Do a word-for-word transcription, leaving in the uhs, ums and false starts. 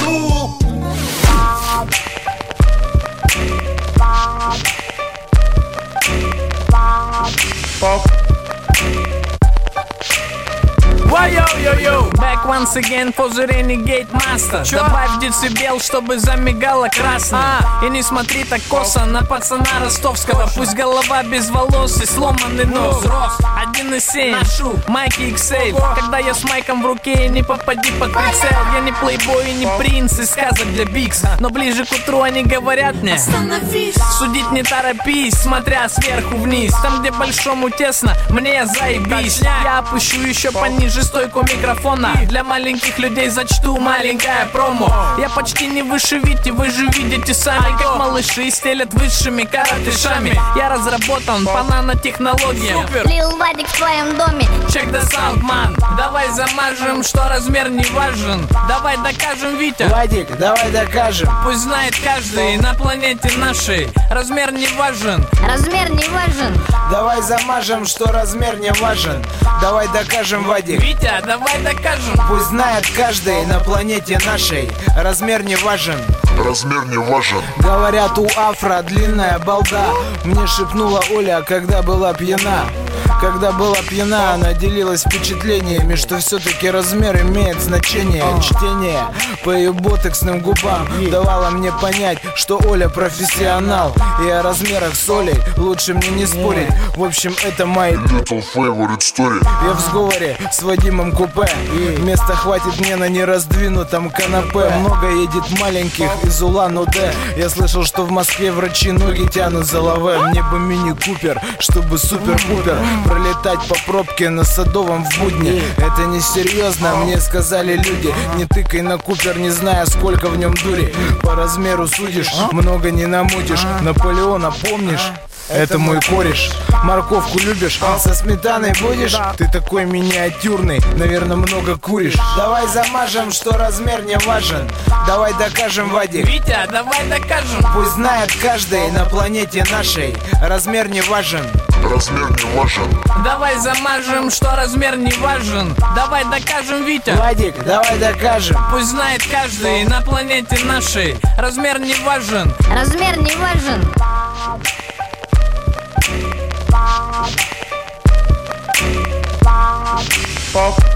покажу. Йо-йо-йо-йо, back once again for the Renegade Master. Чё? Добавь децибел, чтобы замигало красно. а, И не смотри так косо на пацана ростовского. Пусть голова без волос и сломанный нос. Один и семь, ношу майки икс эль. Когда я с майком в руке, не попади под прицел. Я не плейбой и не принц из сказок для Бикс. Но ближе к утру они говорят мне: остановись. Судить не торопись, смотря сверху вниз. Там, где большому тесно, мне заебись. Я опущу еще пониже стойку микрофона. Для маленьких людей зачту маленькое промо. Я почти не выше Вити, вы же видите сами, как малыши стелят высшими каратышами. Я разработан по нанотехнологиям. Лил Вадик в твоем доме. Check the sound, man. Давай замажем, что размер не важен. Давай докажем, Витя. Вадик, давай докажем. Пусть знает каждый на планете нашей. Размер не важен. Размер не важен. Давай замажем, что размер не важен. Давай докажем, Вадик. Витя, давай докажем. Пусть знает каждый на планете нашей. Размер не важен. Размер не важен. Говорят, у афро длинная балда. Мне шепнула Оля, когда была пьяна. Когда была пьяна, она делилась впечатлениями, что все-таки размер имеет значение. Чтение по ее ботоксным губам давало мне понять, что Оля профессионал. И о размерах с Олей лучше мне не спорить. В общем, это мои Little favorite story. Я в сговоре с Вадимом купе. Места хватит мне на нераздвинутом канапе. Много едет маленьких из Улан-Удэ. Я слышал, что в Москве врачи ноги тянут за лаве. Мне бы мини-купер, чтобы супер-пупер пролетать по пробке на Садовом в будни. Это несерьезно, мне сказали люди. Не тыкай на Купер, не зная, сколько в нем дури. По размеру судишь, много не намутишь. Наполеона помнишь? Это мой кореш. Морковку любишь? Со сметаной будешь? Ты такой миниатюрный, наверное, много куришь. Давай замажем, что размер не важен. Давай докажем, Вадик. Витя, давай докажем. Пусть знает каждый на планете нашей. Размер не важен. Размер не важен. Давай замажем, что размер не важен. Давай докажем, Витя. Вадик, давай докажем. Пусть знает каждый на планете нашей. Размер не важен. Размер не важен. Pop.